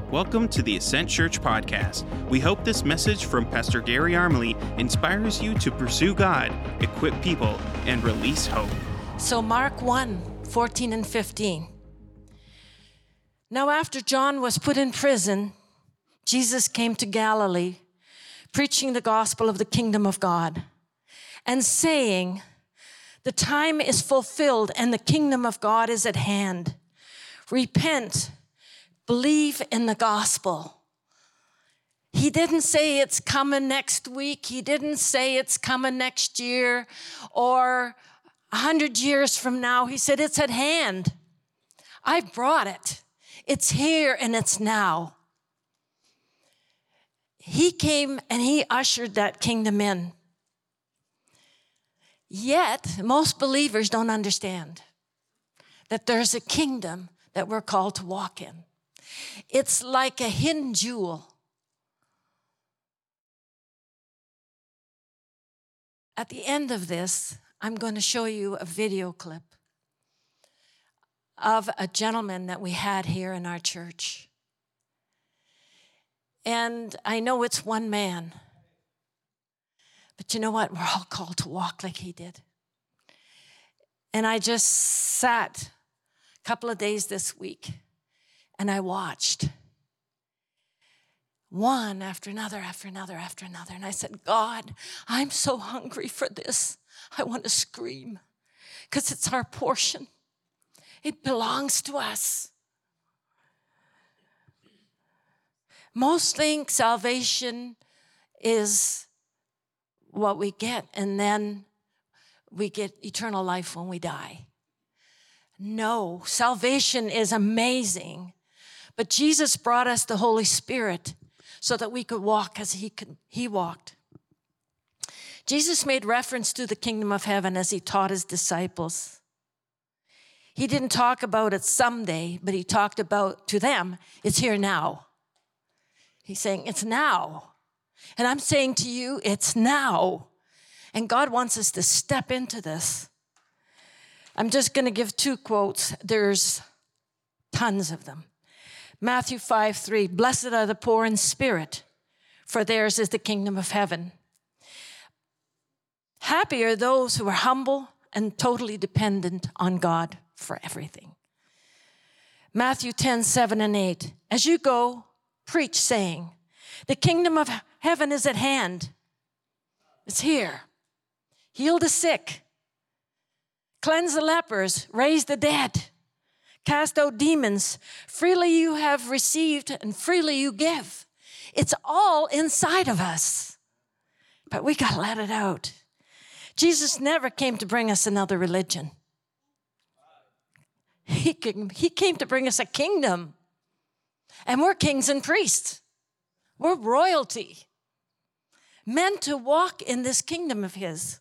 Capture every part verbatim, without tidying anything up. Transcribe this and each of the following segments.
Welcome to the Ascent Church Podcast. We hope this message from Pastor Gary Armley inspires you to pursue God, equip people, and release hope. So Mark one, fourteen and fifteen. Now after John was put in prison, Jesus came to Galilee, preaching the gospel of the kingdom of God, and saying, the time is fulfilled and the kingdom of God is at hand. Repent, believe in the gospel. He didn't say it's coming next week. He didn't say it's coming next year or a hundred years from now. He said it's at hand. I brought it. It's here and it's now. He came and he ushered that kingdom in. Yet, most believers don't understand that there's a kingdom that we're called to walk in. It's like a hidden jewel. At the end of this, I'm going to show you a video clip of a gentleman that we had here in our church. And I know it's one man, but you know what? We're all called to walk like he did. And I just sat a couple of days this week and I watched one after another, after another, after another. And I said, God, I'm so hungry for this. I want to scream because it's our portion. It belongs to us. Most think salvation is what we get, and then we get eternal life when we die. No, salvation is amazing, but Jesus brought us the Holy Spirit so that we could walk as he could, he walked. Jesus made reference to the kingdom of heaven as he taught his disciples. He didn't talk about it someday, but he talked about to them, it's here now. He's saying, it's now. And I'm saying to you, it's now. And God wants us to step into this. I'm just going to give two quotes. There's tons of them. Matthew five three, blessed are the poor in spirit, for theirs is the kingdom of heaven. Happy are those who are humble and totally dependent on God for everything. Matthew ten seven and eight, as you go, preach saying, the kingdom of heaven is at hand. It's here. Heal the sick. Cleanse the lepers. Raise the dead. Cast out demons. Freely you have received and freely you give. It's all inside of us. But we got to let it out. Jesus never came to bring us another religion. He came, he came to bring us a kingdom. And we're kings and priests. We're royalty. Meant to walk in this kingdom of his.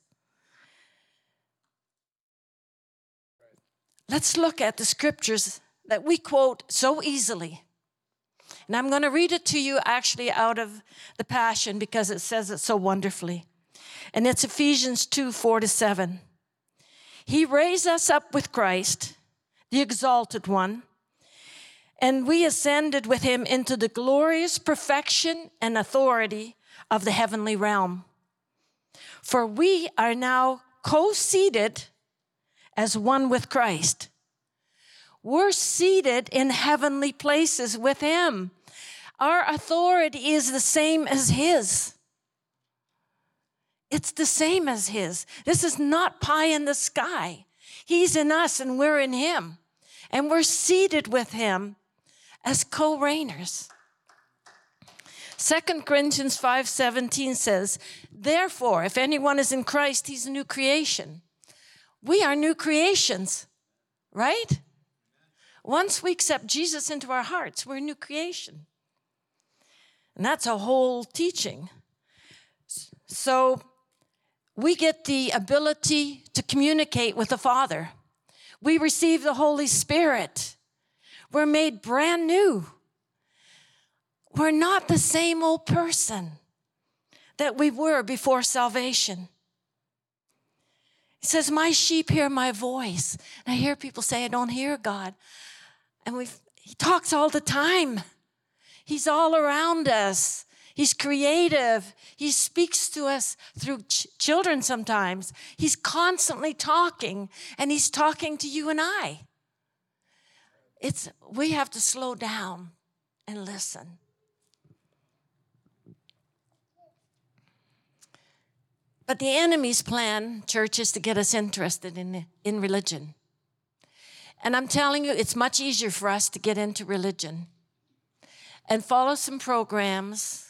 Let's look at the scriptures that we quote so easily. And I'm going to read it to you actually out of the Passion because it says it so wonderfully. And it's Ephesians two, four to seven. He raised us up with Christ, the exalted one, and we ascended with him into the glorious perfection and authority of the heavenly realm. For we are now co-seated as one with Christ. We're seated in heavenly places with him. Our authority is the same as his. It's the same as his. This is not pie in the sky. He's in us and we're in him. And we're seated with him as co-reigners. Second Corinthians five seventeen says, therefore, if anyone is in Christ, he's a new creation. We are new creations, right? Once we accept Jesus into our hearts, we're a new creation. And that's a whole teaching. So we get the ability to communicate with the Father. We receive the Holy Spirit. We're made brand new. We're not the same old person that we were before salvation. He says, my sheep hear my voice. And I hear people say, I don't hear God. And we've, he talks all the time. He's all around us. He's creative. He speaks to us through ch- children sometimes. He's constantly talking, and he's talking to you and I. It's, we have to slow down and listen. But the enemy's plan, church, is to get us interested in, in religion. And I'm telling you, it's much easier for us to get into religion and follow some programs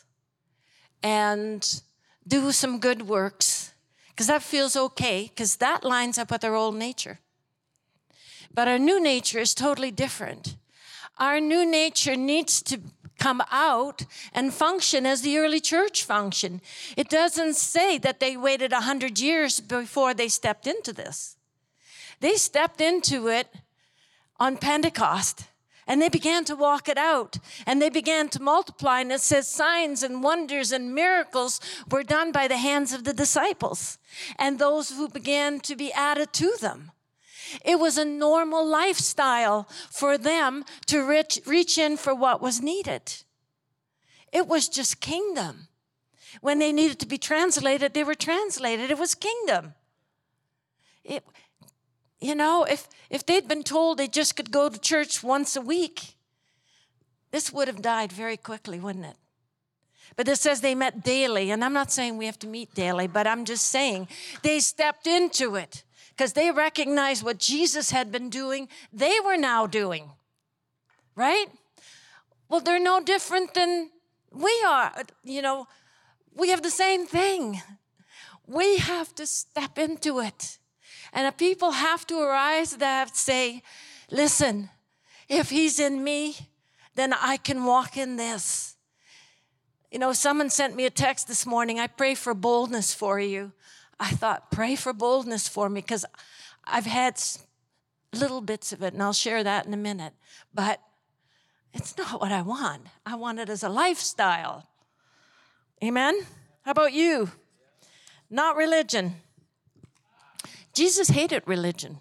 and do some good works, because that feels okay, because that lines up with our old nature. But our new nature is totally different. Our new nature needs to come out and function as the early church functioned. It doesn't say that they waited one hundred years before they stepped into this. They stepped into it on Pentecost, and they began to walk it out, and they began to multiply, and it says signs and wonders and miracles were done by the hands of the disciples and those who began to be added to them. It was a normal lifestyle for them to reach, reach in for what was needed. It was just kingdom. When they needed to be translated, they were translated. It was kingdom. It, you know, if, if they'd been told they just could go to church once a week, this would have died very quickly, wouldn't it? But it says they met daily, and I'm not saying we have to meet daily, but I'm just saying they stepped into it. Because they recognized what Jesus had been doing, they were now doing, right? Well, they're no different than we are. You know, we have the same thing. We have to step into it. And if people have to arise that say, listen, if he's in me, then I can walk in this. You know, someone sent me a text this morning, I pray for boldness for you. I thought, pray for boldness for me, because I've had little bits of it, and I'll share that in a minute. But it's not what I want. I want it as a lifestyle. Amen? How about you? Not religion. Jesus hated religion.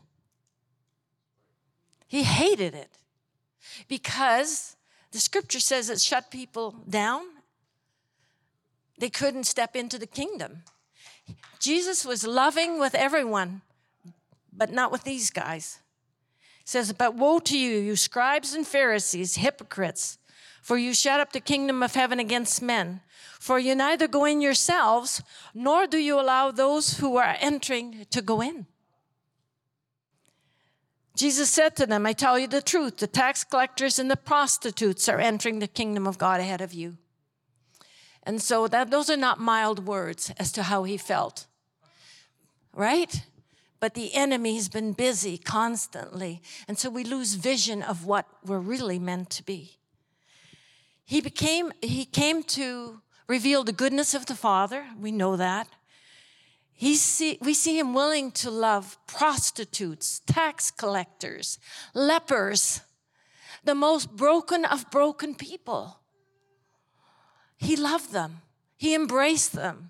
He hated it because the scripture says it shut people down. They couldn't step into the kingdom. Jesus was loving with everyone, but not with these guys. It says, but woe to you, you scribes and Pharisees, hypocrites, for you shut up the kingdom of heaven against men. For you neither go in yourselves, nor do you allow those who are entering to go in. Jesus said to them, I tell you the truth, the tax collectors and the prostitutes are entering the kingdom of God ahead of you. And so that those are not mild words as to how he felt, right? But the enemy's been busy constantly, and so we lose vision of what we're really meant to be. He became, he came to reveal the goodness of the Father. We know that. He see, we see him willing to love prostitutes, tax collectors, lepers, the most broken of broken people. He loved them. He embraced them.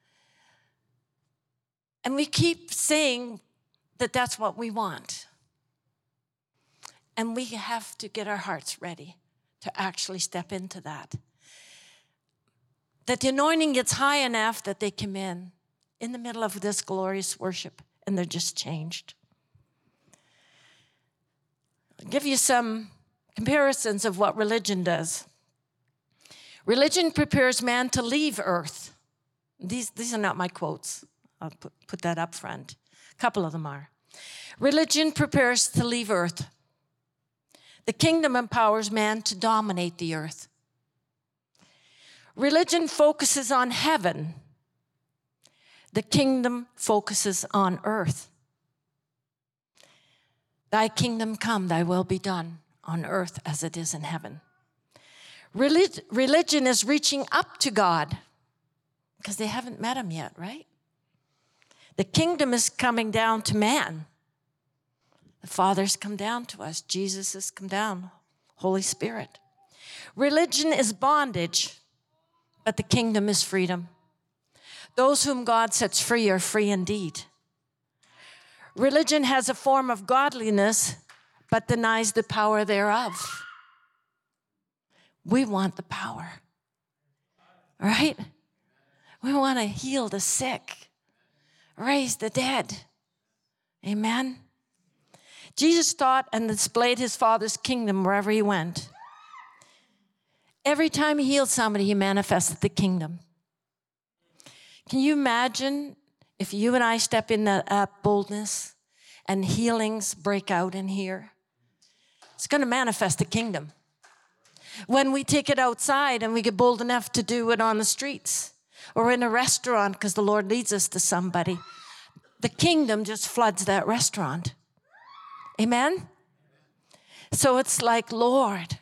And we keep saying that that's what we want. And we have to get our hearts ready to actually step into that. That the anointing gets high enough that they come in, in the middle of this glorious worship, and they're just changed. I'll give you some comparisons of what religion does. Religion prepares man to leave earth. These, these are not my quotes. I'll put, put that up front. A couple of them are. Religion prepares to leave earth. The kingdom empowers man to dominate the earth. Religion focuses on heaven. The kingdom focuses on earth. Thy kingdom come, thy will be done on earth as it is in heaven. Relig- religion is reaching up to God because they haven't met him yet, right? The kingdom is coming down to man. The Father's come down to us. Jesus has come down. Holy Spirit. Religion is bondage, but the kingdom is freedom. Those whom God sets free are free indeed. Religion has a form of godliness, but denies the power thereof. We want the power, right? We want to heal the sick, raise the dead. Amen? Jesus taught and displayed his Father's kingdom wherever he went. Every time he healed somebody, he manifested the kingdom. Can you imagine if you and I step in that uh, boldness and healings break out in here? It's going to manifest the kingdom. When we take it outside and we get bold enough to do it on the streets or in a restaurant because the Lord leads us to somebody, the kingdom just floods that restaurant. Amen? So it's like, Lord,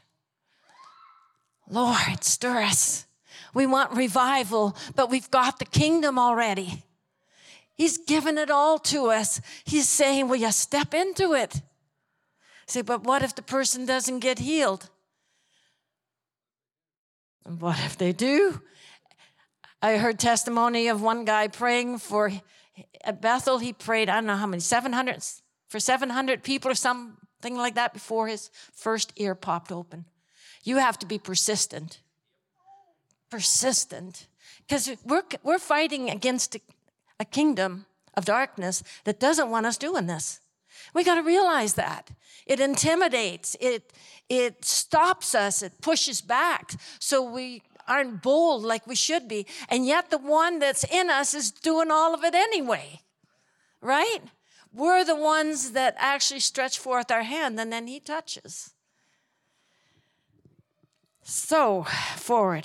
Lord, stir us. We want revival, but we've got the kingdom already. He's given it all to us. He's saying, will you step into it? Say, but what if the person doesn't get healed? And what if they do? I heard testimony of one guy praying for, at Bethel, he prayed, I don't know how many, seven hundred, for seven hundred people or something like that before his first ear popped open. You have to be persistent. Persistent. Because we're, we're fighting against a, a kingdom of darkness that doesn't want us doing this. We got to realize that. It intimidates. It, it stops us. It pushes back. So we aren't bold like we should be. And yet the one that's in us is doing all of it anyway. Right? We're the ones that actually stretch forth our hand and then he touches. So, forward.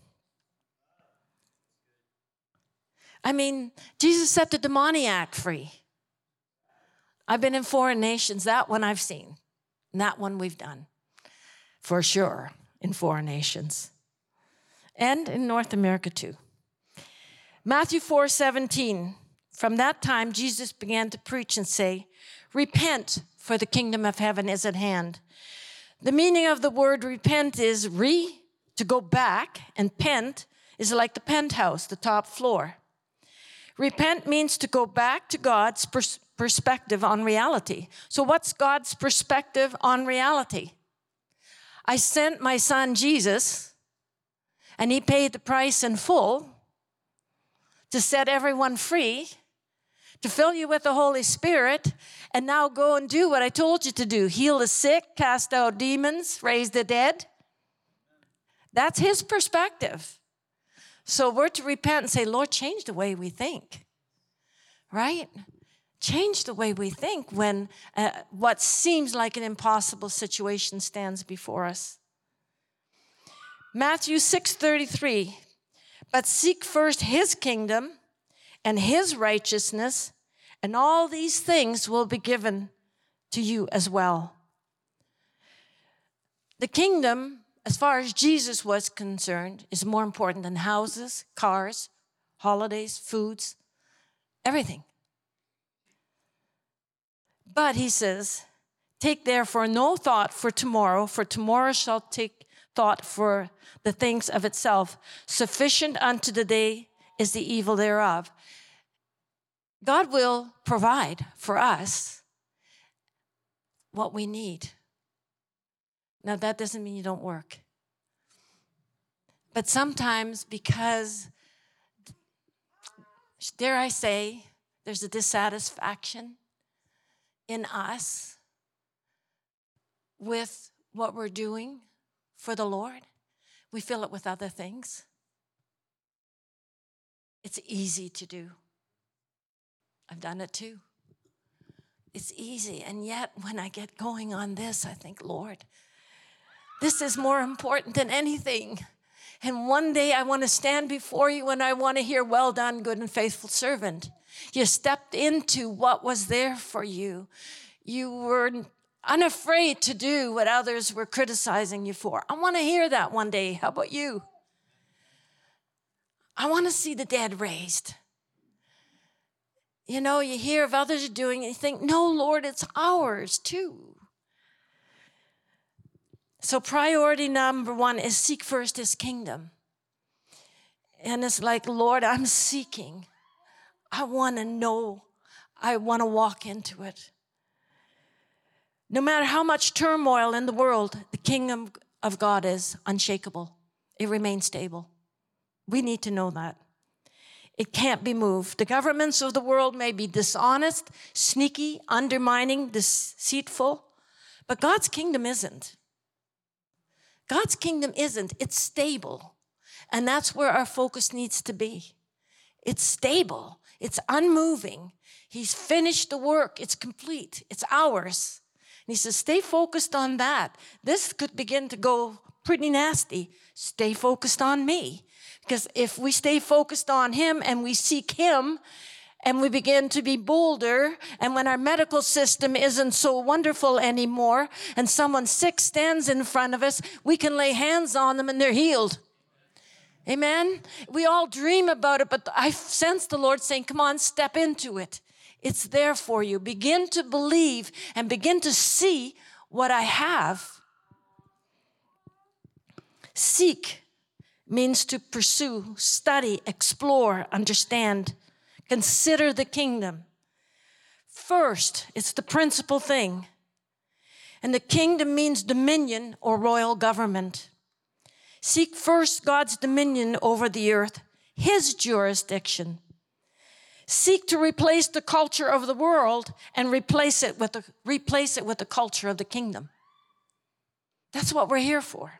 I mean, Jesus set the demoniac free. I've been in foreign nations. That one I've seen. And that one we've done. For sure, in foreign nations. And in North America too. Matthew four seventeen. From that time, Jesus began to preach and say, repent, for the kingdom of heaven is at hand. The meaning of the word repent is re, to go back, and pent is like the penthouse, the top floor. Repent means to go back to God's pers- perspective on reality. So what's God's perspective on reality? I sent my son Jesus, and he paid the price in full to set everyone free, to fill you with the Holy Spirit, and now go and do what I told you to do. Heal the sick, cast out demons, raise the dead. That's his perspective. So we're to repent and say, Lord, change the way we think, right? Change the way we think when uh, what seems like an impossible situation stands before us. Matthew six thirty-three, but seek first his kingdom and his righteousness, and all these things will be given to you as well. The kingdom, as far as Jesus was concerned, is more important than houses, cars, holidays, foods, everything. But he says, take therefore no thought for tomorrow, for tomorrow shall take thought for the things of itself. Sufficient unto the day is the evil thereof. God will provide for us what we need. Now, that doesn't mean you don't work. But sometimes because, dare I say, there's a dissatisfaction in us with what we're doing for the Lord. We fill it with other things. It's easy to do. I've done it too. It's easy. And yet, when I get going on this, I think, Lord, this is more important than anything. And one day I want to stand before you and I want to hear, well done, good and faithful servant. You stepped into what was there for you. You were unafraid to do what others were criticizing you for. I want to hear that one day. How about you? I want to see the dead raised. You know, you hear of others doing it, you think, no, Lord, it's ours too. So priority number one is seek first his kingdom. And it's like, Lord, I'm seeking. I want to know. I want to walk into it. No matter how much turmoil in the world, the kingdom of God is unshakable. It remains stable. We need to know that. It can't be moved. The governments of the world may be dishonest, sneaky, undermining, deceitful, but God's kingdom isn't. God's kingdom isn't. It's stable. And that's where our focus needs to be. It's stable. It's unmoving. He's finished the work. It's complete. It's ours. And he says, stay focused on that. This could begin to go pretty nasty. Stay focused on me. Because if we stay focused on him and we seek him and we begin to be bolder, and when our medical system isn't so wonderful anymore and someone sick stands in front of us, we can lay hands on them and they're healed. Amen? We all dream about it, but I sense the Lord saying, come on, step into it. It's there for you. Begin to believe and begin to see what I have. Seek means to pursue, study, explore, understand, consider the kingdom. First, it's the principal thing. And the kingdom means dominion or royal government. Seek first God's dominion over the earth, his jurisdiction. Seek to replace the culture of the world and replace it with the, replace it with the culture of the kingdom. That's what we're here for.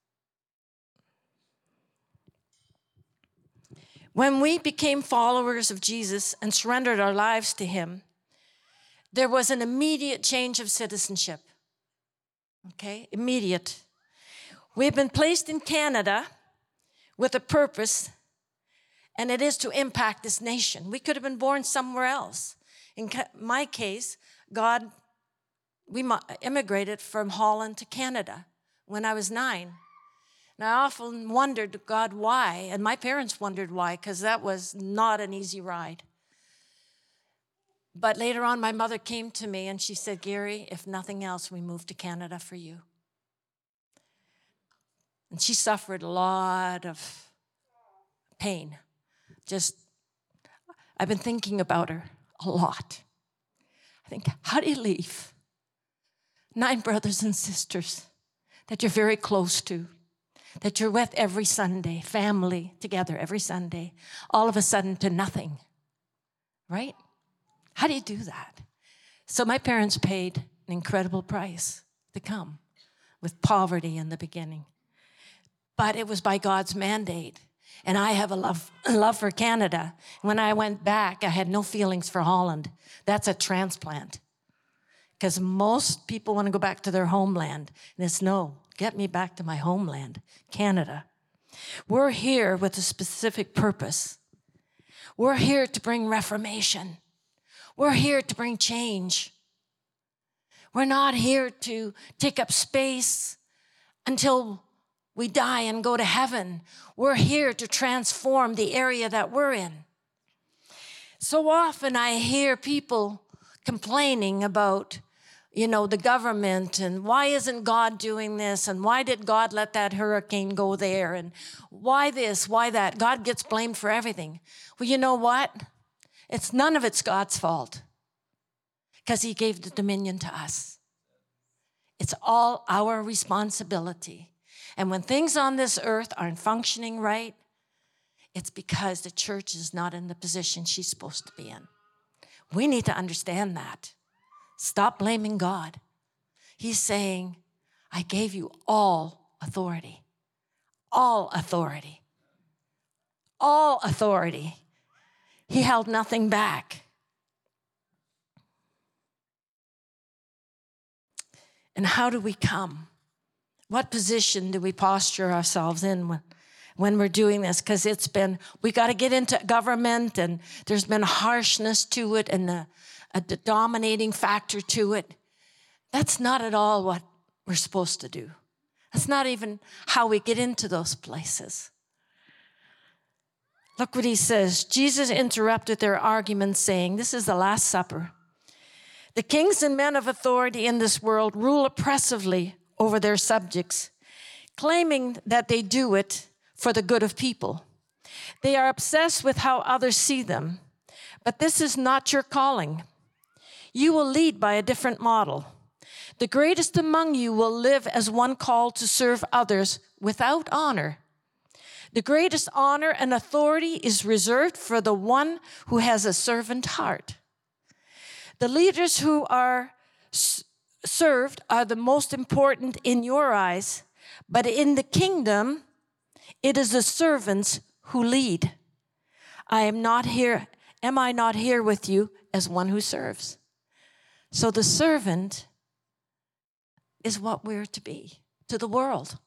When we became followers of Jesus and surrendered our lives to him, there was an immediate change of citizenship. Okay, immediate. We've been placed in Canada with a purpose, and it is to impact this nation. We could have been born somewhere else. In my case, God, we immigrated from Holland to Canada when I was nine. And I often wondered, God, why? And my parents wondered why, because that was not an easy ride. But later on, my mother came to me and she said, Gary, if nothing else, we moved to Canada for you. And she suffered a lot of pain. Just, I've been thinking about her a lot. I think, how do you leave nine brothers and sisters that you're very close to, that you're with every Sunday, family together every Sunday, all of a sudden to nothing, right? How do you do that? So my parents paid an incredible price to come with poverty in the beginning. But it was by God's mandate. And I have a love, a love for Canada. When I went back, I had no feelings for Holland. That's a transplant. Because most people want to go back to their homeland. And it's no, get me back to my homeland, Canada. We're here with a specific purpose. We're here to bring reformation. We're here to bring change. We're not here to take up space until we die and go to heaven. We're here to transform the area that we're in. So often I hear people complaining about, you know, the government and why isn't God doing this and why did God let that hurricane go there and why this, why that. God gets blamed for everything. Well, you know what? It's none of it's God's fault because he gave the dominion to us. It's all our responsibility. And when things on this earth aren't functioning right, it's because the church is not in the position she's supposed to be in. We need to understand that. Stop blaming God. He's saying, I gave you all authority. All authority. All authority. He held nothing back. And how do we come? What position do we posture ourselves in when, when we're doing this? Because it's been, we got to get into government and there's been harshness to it and a, a dominating factor to it. That's not at all what we're supposed to do. That's not even how we get into those places. Look what he says. Jesus interrupted their argument saying, this is the Last Supper. The kings and men of authority in this world rule oppressively over their subjects, claiming that they do it for the good of people. They are obsessed with how others see them, but this is not your calling. You will lead by a different model. The greatest among you will live as one called to serve others without honor. The greatest honor and authority is reserved for the one who has a servant heart. The leaders who are s- served are the most important in your eyes, but in the kingdom, it is the servants who lead. I am not here, am I not here with you as one who serves? So the servant is what we're to be to the world.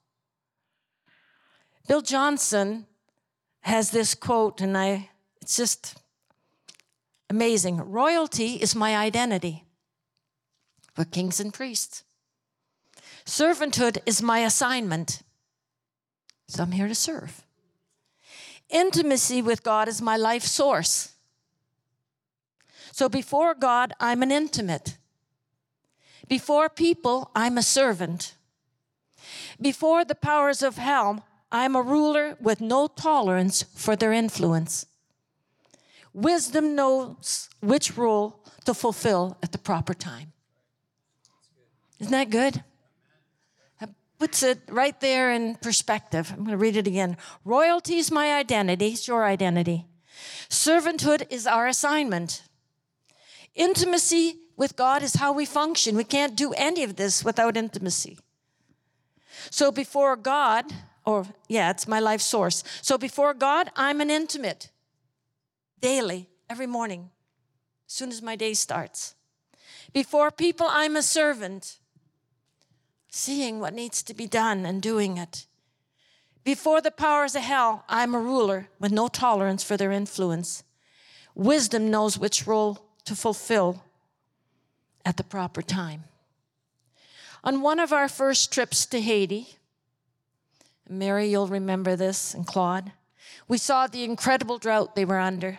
Bill Johnson has this quote, and I it's just amazing. Royalty is my identity. We're kings and priests. Servanthood is my assignment. So I'm here to serve. Intimacy with God is my life source. So before God, I'm an intimate. Before people, I'm a servant. Before the powers of hell, I'm a ruler with no tolerance for their influence. Wisdom knows which role to fulfill at the proper time. Isn't that good? That puts it right there in perspective. I'm going to read it again. Royalty is my identity. It's your identity. Servanthood is our assignment. Intimacy with God is how we function. We can't do any of this without intimacy. So before God, or yeah, it's my life source. So before God, I'm an intimate. Daily, every morning, as soon as my day starts. Before people, I'm a servant, seeing what needs to be done and doing it. Before the powers of hell, I'm a ruler with no tolerance for their influence. Wisdom knows which role to fulfill at the proper time. On one of our first trips to Haiti, Mary, you'll remember this, and Claude, we saw the incredible drought they were under.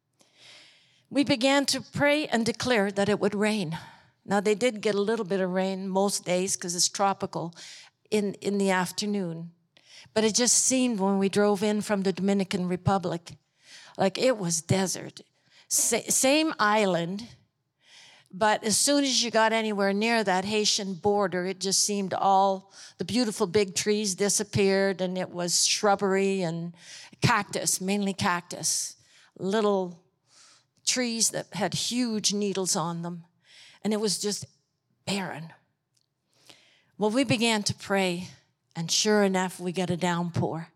We began to pray and declare that it would rain. Now, they did get a little bit of rain most days because it's tropical in, in the afternoon. But it just seemed when we drove in from the Dominican Republic, like it was desert. Sa- same island, but as soon as you got anywhere near that Haitian border, it just seemed all the beautiful big trees disappeared, and it was shrubbery and cactus, mainly cactus, little trees that had huge needles on them, and it was just barren. Well, we began to pray, and sure enough, we got a downpour.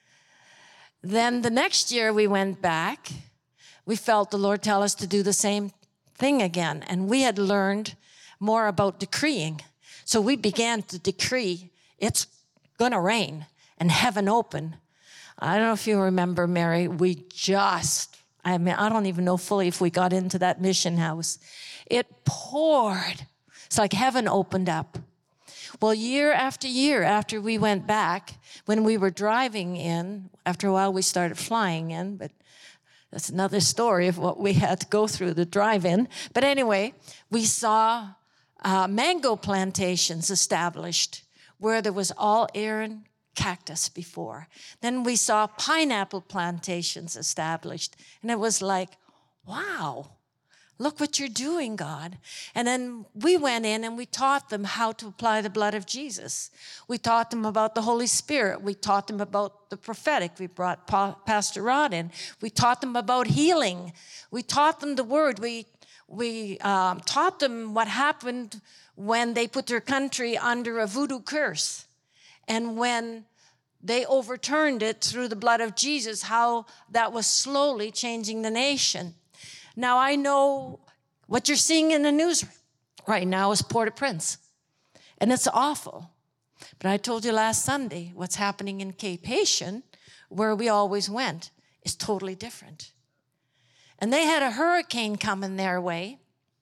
Then the next year we went back, we felt the Lord tell us to do the same thing again, and we had learned more about decreeing. So we began to decree, it's gonna rain, and heaven open. I don't know if you remember, Mary, we just, I mean, I don't even know fully if we got into that mission house. It poured. It's like heaven opened up. Well, year after year after we went back, when we were driving in, after a while we started flying in, but that's another story of what we had to go through the drive-in. But anyway, we saw uh, mango plantations established where there was all air and cactus before. Then we saw pineapple plantations established. And it was like, wow, look what you're doing, God. And then we went in and we taught them how to apply the blood of Jesus. We taught them about the Holy Spirit. We taught them about the prophetic. We brought pa- Pastor Rod in. We taught them about healing. We taught them the word. We, we um, taught them what happened when they put their country under a voodoo curse. And when they overturned it through the blood of Jesus, how that was slowly changing the nation. Now, I know what you're seeing in the news right now is Port-au-Prince, and it's awful. But I told you last Sunday, what's happening in Cape Haitian, where we always went, is totally different. And they had a hurricane coming their way,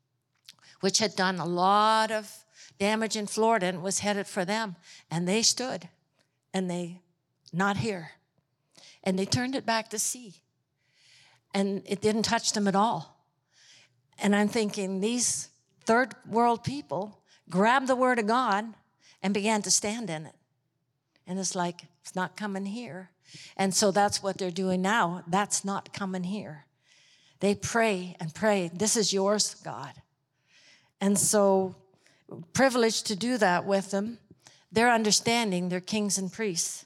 which had done a lot of damage in Florida and was headed for them. And they stood, and they, not here. And they turned it back to sea. And it didn't touch them at all. And I'm thinking, these third world people grabbed the word of God and began to stand in it. And it's like, it's not coming here. And so that's what they're doing now. That's not coming here. They pray and pray. This is yours, God. And so privileged to do that with them. They're understanding. They're kings and priests.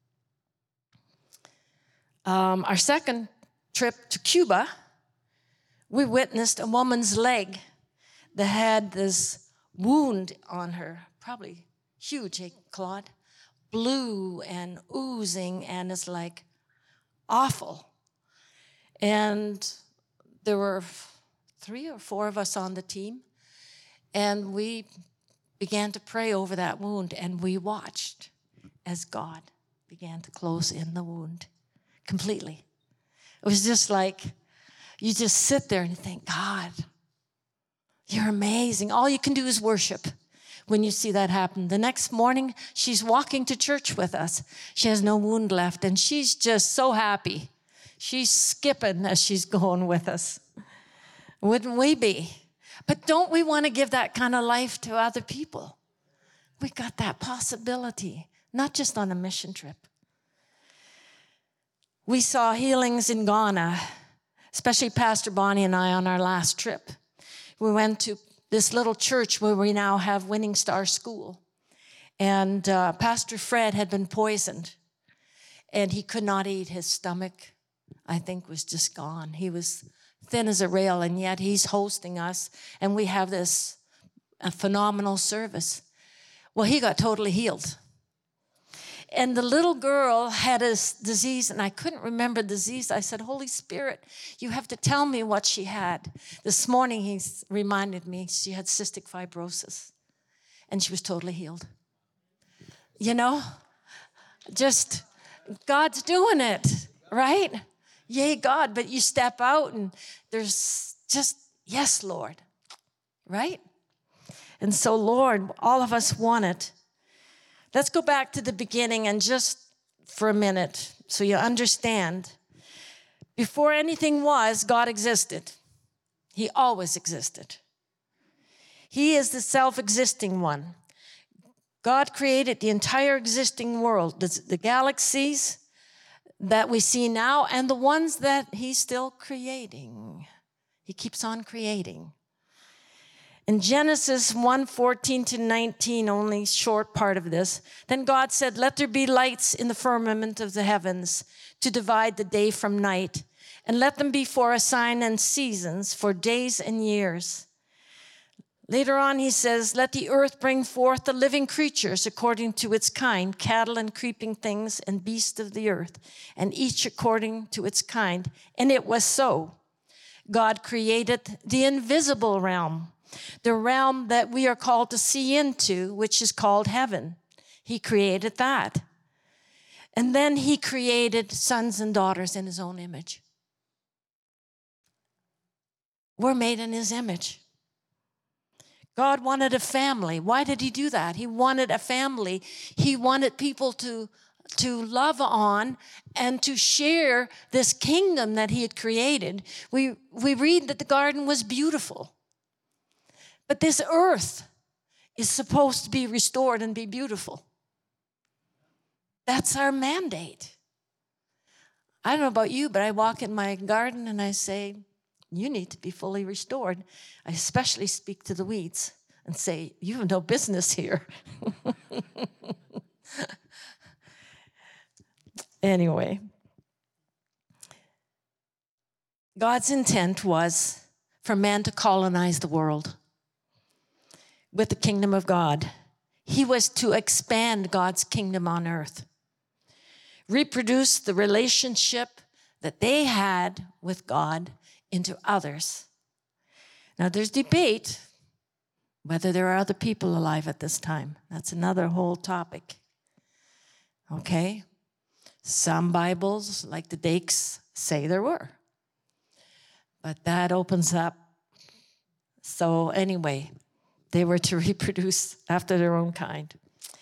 Um, our second trip to Cuba, we witnessed a woman's leg that had this wound on her, probably huge, eh, Claude? Blue and oozing, and it's like awful. And there were three or four of us on the team, and we began to pray over that wound, and we watched as God began to close in the wound completely. It was just like, you just sit there and think, God, you're amazing. All you can do is worship when you see that happen. The next morning, she's walking to church with us. She has no wound left, and she's just so happy. She's skipping as she's going with us. Wouldn't we be? But don't we want to give that kind of life to other people? We got that possibility, not just on a mission trip. We saw healings in Ghana, especially Pastor Bonnie and I on our last trip. We went to this little church where we now have Winning Star School. And uh, Pastor Fred had been poisoned, and he could not eat. His stomach, I think, was just gone. He was thin as a rail, and yet he's hosting us, and we have this a phenomenal service. Well, he got totally healed. And the little girl had a disease, and I couldn't remember the disease. I said, Holy Spirit, you have to tell me what she had. This morning, he reminded me she had cystic fibrosis, and she was totally healed. You know, just God's doing it, right? Yay, God, but you step out, and there's just, yes, Lord, right? And so, Lord, all of us want it. Let's go back to the beginning and just for a minute so you understand. Before anything was, God existed. He always existed. He is the self-existing one. God created the entire existing world, the, the galaxies that we see now and the ones that he's still creating. He keeps on creating. In Genesis one, fourteen to nineteen, only short part of this, then God said, let there be lights in the firmament of the heavens to divide the day from night, and let them be for a sign and seasons, for days and years. Later on, he says, let the earth bring forth the living creatures according to its kind, cattle and creeping things and beasts of the earth, and each according to its kind. And it was so. God created the invisible realm, the realm that we are called to see into, which is called heaven. He created that. And then he created sons and daughters in his own image. We're made in his image. God wanted a family. Why did he do that? He wanted a family. He wanted people to, to love on and to share this kingdom that he had created. We, we read that the garden was beautiful. But this earth is supposed to be restored and be beautiful. That's our mandate. I don't know about you, but I walk in my garden and I say, you need to be fully restored. I especially speak to the weeds and say, you have no business here. Anyway, God's intent was for man to colonize the world with the kingdom of God. He was to expand God's kingdom on earth, reproduce the relationship that they had with God into others. Now, there's debate whether there are other people alive at this time. That's another whole topic. Okay? Some Bibles, like the Dakes, say there were. But that opens up. So anyway, they were to reproduce after their own kind.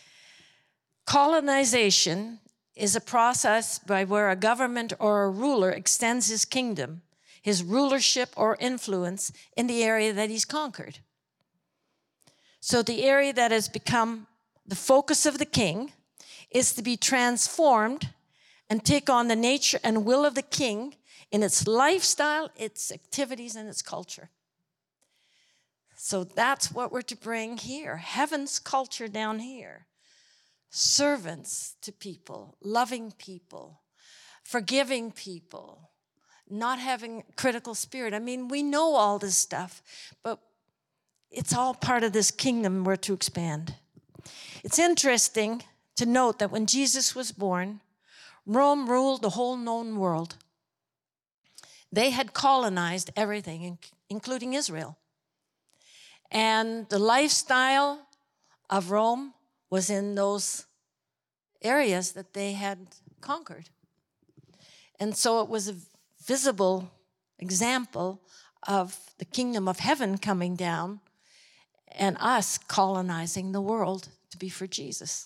Colonization is a process by where a government or a ruler extends his kingdom, his rulership or influence in the area that he's conquered. So the area that has become the focus of the king is to be transformed and take on the nature and will of the king in its lifestyle, its activities, and its culture. So that's what we're to bring here. Heaven's culture down here. Servants to people, loving people, forgiving people, not having critical spirit. I mean, we know all this stuff, but it's all part of this kingdom we're to expand. It's interesting to note that when Jesus was born, Rome ruled the whole known world. They had colonized everything, including Israel. And the lifestyle of Rome was in those areas that they had conquered. And so it was a visible example of the kingdom of heaven coming down and us colonizing the world to be for Jesus.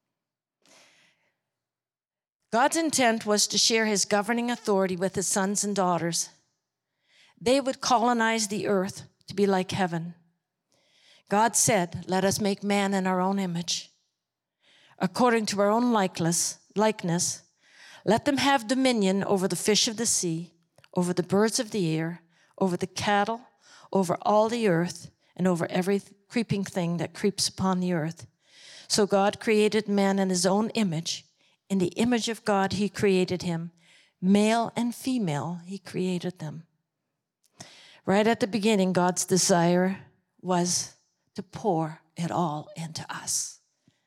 God's intent was to share his governing authority with his sons and daughters. They would colonize the earth to be like heaven. God said, let us make man in our own image, according to our own likeness, likeness. Let them have dominion over the fish of the sea, over the birds of the air, over the cattle, over all the earth, and over every creeping thing that creeps upon the earth. So God created man in his own image. In the image of God, he created him. Male and female, he created them. Right at the beginning, God's desire was to pour it all into us.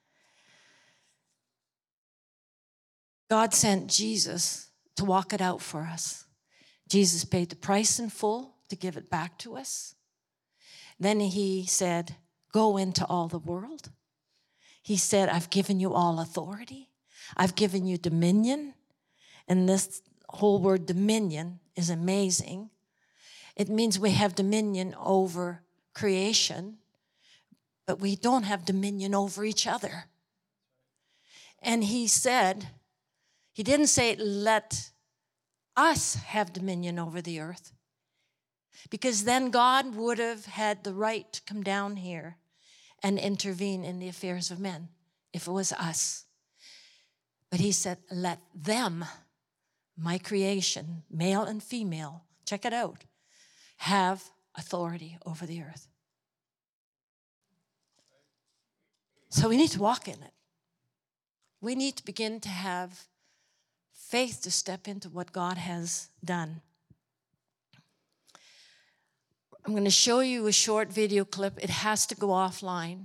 God sent Jesus to walk it out for us. Jesus paid the price in full to give it back to us. Then he said, go into all the world. He said, I've given you all authority. I've given you dominion. And this whole word dominion is amazing. It means we have dominion over creation, but we don't have dominion over each other. And he said, he didn't say, let us have dominion over the earth, because then God would have had the right to come down here and intervene in the affairs of men if it was us. But he said, let them, my creation, male and female, check it out, have authority over the earth. So we need to walk in it. We need to begin to have faith to step into what God has done. I'm going to show you a short video clip. It has to go offline.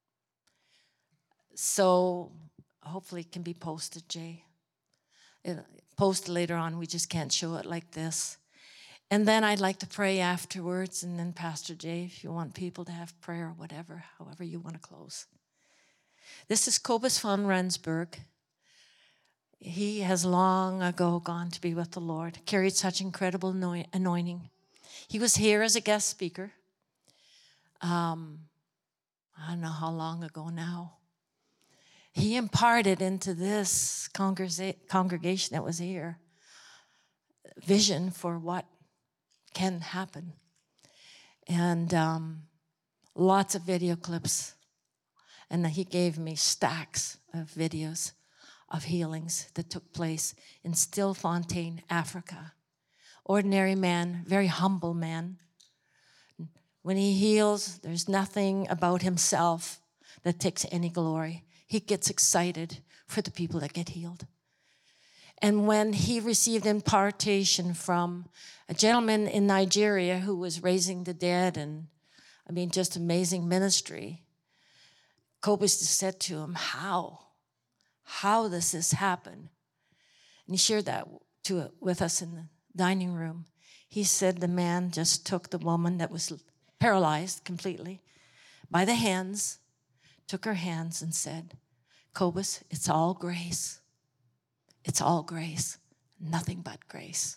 So hopefully it can be posted, Jay. It, posted later on. We just can't show it like this. And then I'd like to pray afterwards. And then Pastor Jay, if you want people to have prayer or whatever, however you want to close. This is Cobus von Rensburg. He has long ago gone to be with the Lord, carried such incredible anointing. He was here as a guest speaker. Um, I don't know how long ago now. He imparted into this congrega- congregation that was here vision for what can happen. And um, lots of video clips. And he gave me stacks of videos of healings that took place in Stilfontein, Africa. Ordinary man, very humble man. When he heals, there's nothing about himself that takes any glory. He gets excited for the people that get healed. And when he received impartation from a gentleman in Nigeria who was raising the dead, and I mean, just amazing ministry, Cobus said to him, how? How does this happen? And he shared that to with us in the dining room. He said the man just took the woman that was paralyzed completely by the hands, took her hands and said, Cobus, it's all grace. It's all grace. Nothing but grace.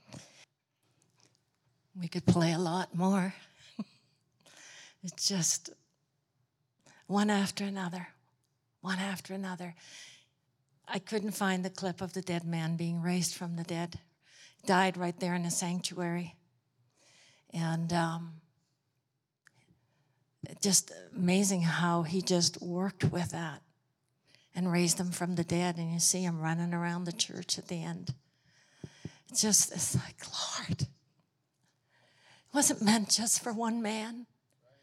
We could play a lot more. It's just one after another, one after another. I couldn't find the clip of the dead man being raised from the dead. Died right there in the sanctuary. And um, just amazing how he just worked with that and raised them from the dead. And you see him running around the church at the end. It's just, it's like, Lord, it wasn't meant just for one man.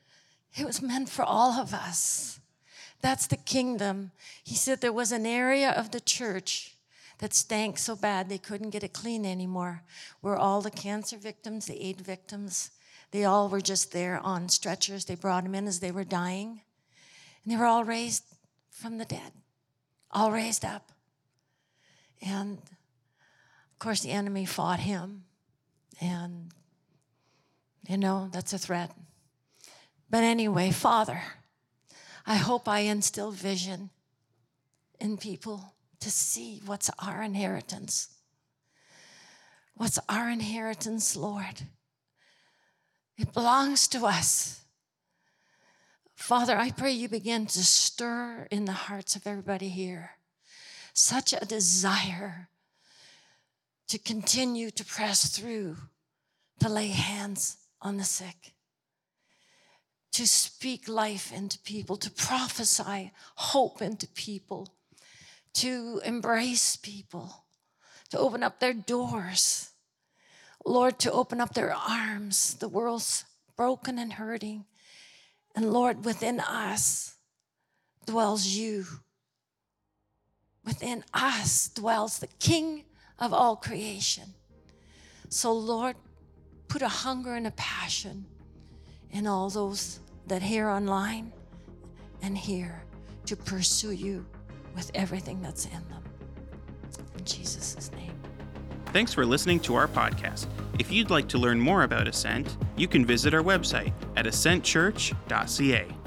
It was meant for all of us. That's the kingdom. He said there was an area of the church that stank so bad they couldn't get it clean anymore, where all the cancer victims, the AIDS victims, they all were just there on stretchers. They brought them in as they were dying. And they were all raised from the dead, all raised up. And, of course, the enemy fought him. And, you know, that's a threat. But anyway, Father, I hope I instill vision in people to see what's our inheritance. What's our inheritance, Lord? It belongs to us. Father, I pray you begin to stir in the hearts of everybody here such a desire to continue to press through, to lay hands on the sick, to speak life into people, to prophesy hope into people, to embrace people, to open up their doors. Lord, to open up their arms. The world's broken and hurting. And Lord, within us dwells you. Within us dwells the King of all creation. So Lord, put a hunger and a passion in all those that hear online and here to pursue you with everything that's in them. In Jesus' name. Thanks for listening to our podcast. If you'd like to learn more about Ascent, you can visit our website at ascent church dot c a.